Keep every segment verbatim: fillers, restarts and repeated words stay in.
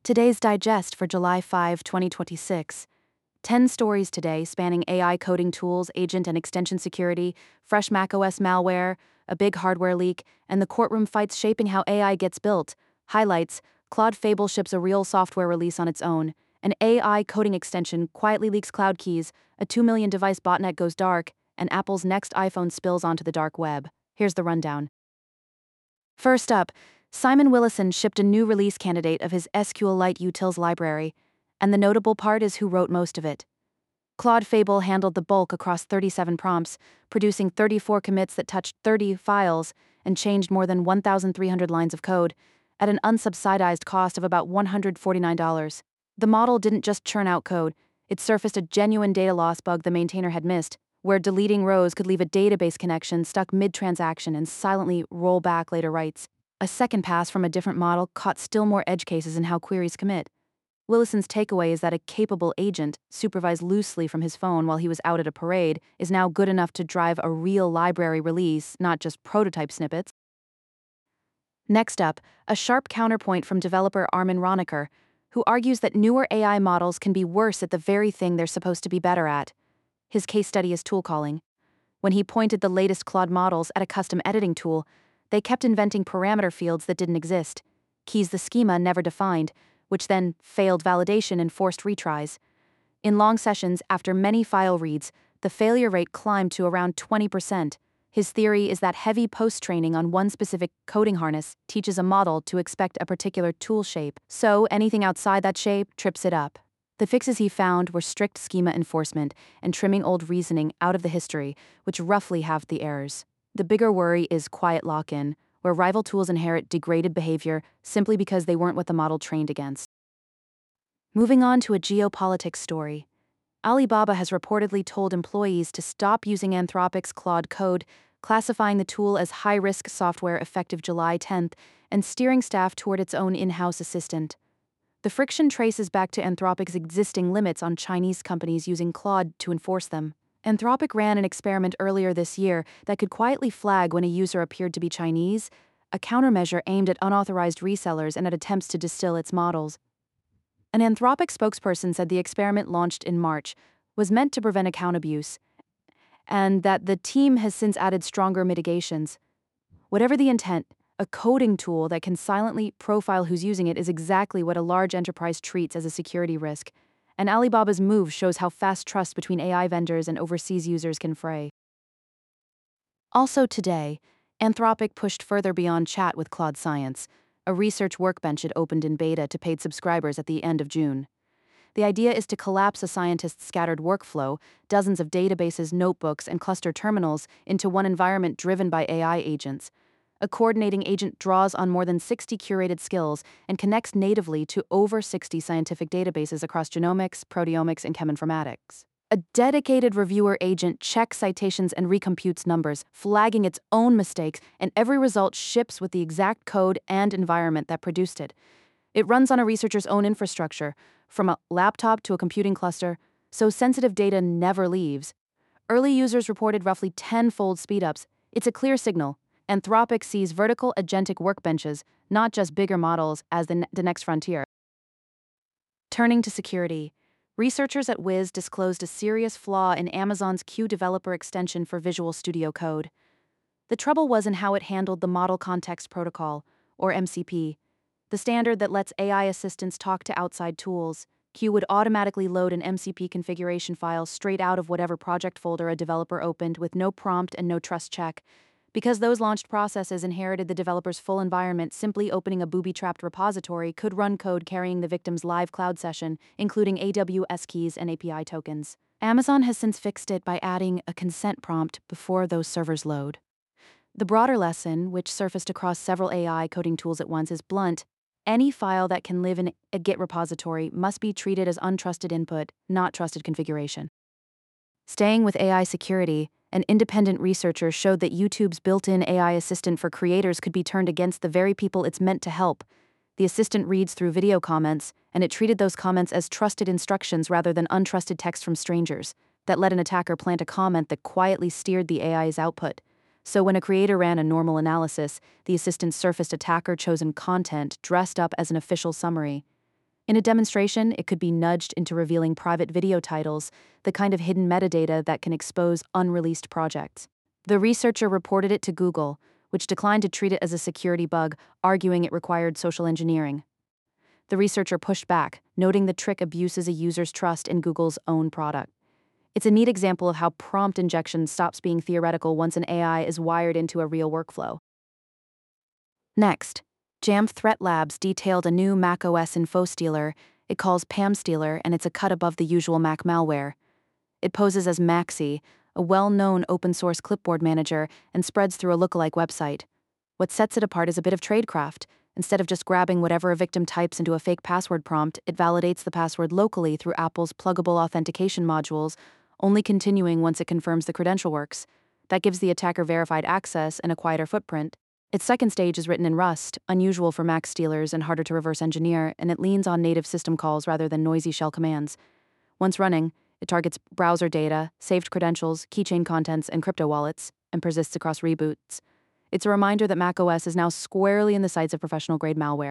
Today's digest for July fifth, twenty twenty-six. ten stories today spanning A I coding tools, agent and extension security, fresh macOS malware, a big hardware leak, and the courtroom fights shaping how A I gets built. Highlights: Claude Fable ships a real software release on its own. An A I coding extension quietly leaks cloud keys, a two million device botnet goes dark, and Apple's next iPhone spills onto the dark web. Here's the rundown. First up, Simon Willison shipped a new release candidate of his SQLite utils library, and the notable part is who wrote most of it. Claude Fable handled the bulk across thirty-seven prompts, producing thirty-four commits that touched thirty files and changed more than one thousand three hundred lines of code, at an unsubsidized cost of about one hundred forty-nine dollars. The model didn't just churn out code, it surfaced a genuine data loss bug the maintainer had missed, where deleting rows could leave a database connection stuck mid-transaction and silently roll back later writes. A second pass from a different model caught still more edge cases in how queries commit. Willison's takeaway is that a capable agent, supervised loosely from his phone while he was out at a parade, is now good enough to drive a real library release, not just prototype snippets. Next up, a sharp counterpoint from developer Armin Ronacher, who argues that newer A I models can be worse at the very thing they're supposed to be better at. His case study is tool calling. When he pointed the latest Claude models at a custom editing tool, they kept inventing parameter fields that didn't exist, keys the schema never defined, which then failed validation and forced retries. In long sessions, after many file reads, the failure rate climbed to around twenty percent. His theory is that heavy post-training on one specific coding harness teaches a model to expect a particular tool shape, so anything outside that shape trips it up. The fixes he found were strict schema enforcement and trimming old reasoning out of the history, which roughly halved the errors. The bigger worry is quiet lock-in, where rival tools inherit degraded behavior simply because they weren't what the model trained against. Moving on to a geopolitics story. Alibaba has reportedly told employees to stop using Anthropic's Claude Code, classifying the tool as high-risk software effective July tenth, and steering staff toward its own in-house assistant. The friction traces back to Anthropic's existing limits on Chinese companies using Claude to enforce them. Anthropic ran an experiment earlier this year that could quietly flag when a user appeared to be Chinese, a countermeasure aimed at unauthorized resellers and at attempts to distill its models. An Anthropic spokesperson said the experiment, launched in March, was meant to prevent account abuse, and that the team has since added stronger mitigations. Whatever the intent, a coding tool that can silently profile who's using it is exactly what a large enterprise treats as a security risk, and Alibaba's move shows how fast trust between A I vendors and overseas users can fray. Also today, Anthropic pushed further beyond chat with Claude Science, a research workbench it opened in beta to paid subscribers at the end of June. The idea is to collapse a scientist's scattered workflow, dozens of databases, notebooks, and cluster terminals, into one environment driven by A I agents. A coordinating agent draws on more than sixty curated skills and connects natively to over sixty scientific databases across genomics, proteomics, and cheminformatics. A dedicated reviewer agent checks citations and recomputes numbers, flagging its own mistakes, and every result ships with the exact code and environment that produced it. It runs on a researcher's own infrastructure, from a laptop to a computing cluster, so sensitive data never leaves. Early users reported roughly ten-fold speedups. It's a clear signal. Anthropic sees vertical agentic workbenches, not just bigger models, as the, ne- the next frontier. Turning to security, researchers at Wiz disclosed a serious flaw in Amazon's Q Developer extension for Visual Studio Code. The trouble was in how it handled the Model Context Protocol, or M C P, the standard that lets A I assistants talk to outside tools. Q would automatically load an M C P configuration file straight out of whatever project folder a developer opened with no prompt and no trust check. Because those launched processes inherited the developer's full environment, simply opening a booby-trapped repository could run code carrying the victim's live cloud session, including A W S keys and A P I tokens. Amazon has since fixed it by adding a consent prompt before those servers load. The broader lesson, which surfaced across several A I coding tools at once, is blunt. Any file that can live in a Git repository must be treated as untrusted input, not trusted configuration. Staying with A I security, an independent researcher showed that YouTube's built-in A I assistant for creators could be turned against the very people it's meant to help. The assistant reads through video comments, and it treated those comments as trusted instructions rather than untrusted text from strangers. That let an attacker plant a comment that quietly steered the A I's output. So when a creator ran a normal analysis, the assistant surfaced attacker-chosen content dressed up as an official summary. In a demonstration, it could be nudged into revealing private video titles, the kind of hidden metadata that can expose unreleased projects. The researcher reported it to Google, which declined to treat it as a security bug, arguing it required social engineering. The researcher pushed back, noting the trick abuses a user's trust in Google's own product. It's a neat example of how prompt injection stops being theoretical once an A I is wired into a real workflow. Next, Jamf Threat Labs detailed a new macOS info stealer. It calls PamStealer, and it's a cut above the usual Mac malware. It poses as Maxi, a well-known open-source clipboard manager, and spreads through a lookalike website. What sets it apart is a bit of tradecraft. Instead of just grabbing whatever a victim types into a fake password prompt, it validates the password locally through Apple's pluggable authentication modules, only continuing once it confirms the credential works. That gives the attacker verified access and a quieter footprint. Its second stage is written in Rust, unusual for Mac stealers and harder to reverse engineer, and it leans on native system calls rather than noisy shell commands. Once running, it targets browser data, saved credentials, keychain contents, and crypto wallets, and persists across reboots. It's a reminder that macOS is now squarely in the sights of professional-grade malware.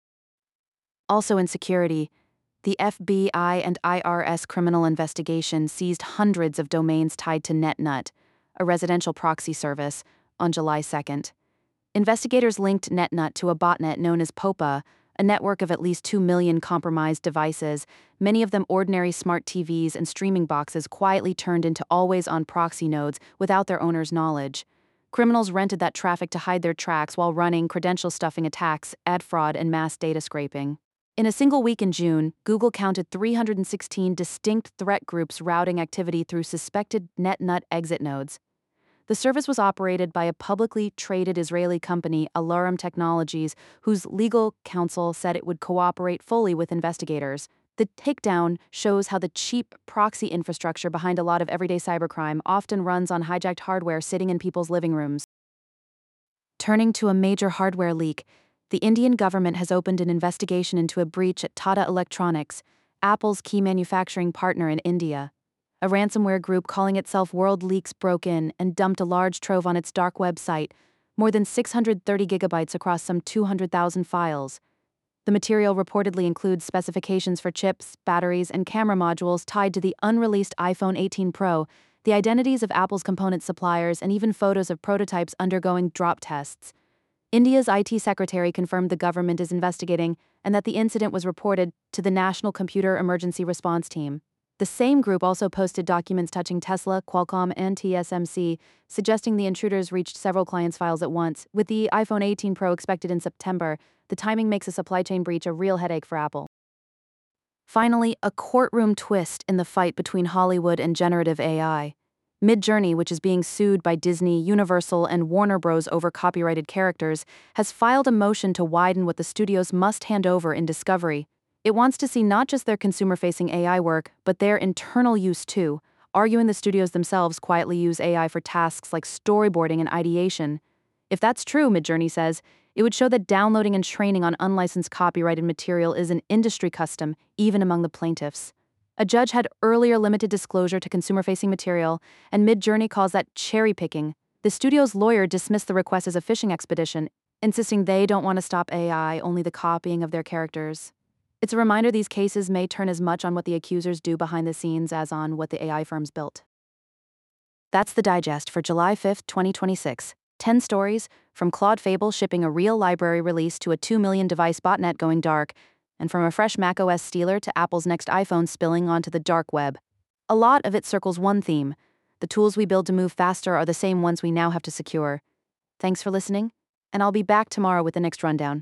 Also in security, the F B I and I R S criminal investigation seized hundreds of domains tied to NetNut, a residential proxy service, on July second. Investigators linked NetNut to a botnet known as Popa, a network of at least two million compromised devices, many of them ordinary smart T Vs and streaming boxes quietly turned into always-on proxy nodes without their owner's knowledge. Criminals rented that traffic to hide their tracks while running credential-stuffing attacks, ad fraud, and mass data scraping. In a single week in June, Google counted three hundred sixteen distinct threat groups routing activity through suspected NetNut exit nodes. The service was operated by a publicly traded Israeli company, Alarum Technologies, whose legal counsel said it would cooperate fully with investigators. The takedown shows how the cheap proxy infrastructure behind a lot of everyday cybercrime often runs on hijacked hardware sitting in people's living rooms. Turning to a major hardware leak, the Indian government has opened an investigation into a breach at Tata Electronics, Apple's key manufacturing partner in India. A ransomware group calling itself World Leaks broke in and dumped a large trove on its dark web site, more than six hundred thirty gigabytes across some two hundred thousand files. The material reportedly includes specifications for chips, batteries, and camera modules tied to the unreleased iPhone eighteen Pro, the identities of Apple's component suppliers, and even photos of prototypes undergoing drop tests. India's I T secretary confirmed the government is investigating and that the incident was reported to the National Computer Emergency Response Team. The same group also posted documents touching Tesla, Qualcomm, and T S M C, suggesting the intruders reached several clients' files at once. With the iPhone eighteen Pro expected in September, the timing makes a supply chain breach a real headache for Apple. Finally, a courtroom twist in the fight between Hollywood and generative A I. Midjourney, which is being sued by Disney, Universal, and Warner Bros. Over copyrighted characters, has filed a motion to widen what the studios must hand over in discovery. It wants to see not just their consumer-facing A I work, but their internal use too, arguing the studios themselves quietly use A I for tasks like storyboarding and ideation. If that's true, Midjourney says, it would show that downloading and training on unlicensed copyrighted material is an industry custom, even among the plaintiffs. A judge had earlier limited disclosure to consumer-facing material, and Midjourney calls that cherry-picking. The studio's lawyer dismissed the request as a fishing expedition, insisting they don't want to stop A I, only the copying of their characters. It's a reminder these cases may turn as much on what the accusers do behind the scenes as on what the A I firms built. That's the digest for July fifth, twenty twenty-six. ten stories, from Claude Fable shipping a real library release to a two million device botnet going dark, and from a fresh macOS stealer to Apple's next iPhone spilling onto the dark web. A lot of it circles one theme. The tools we build to move faster are the same ones we now have to secure. Thanks for listening, and I'll be back tomorrow with the next rundown.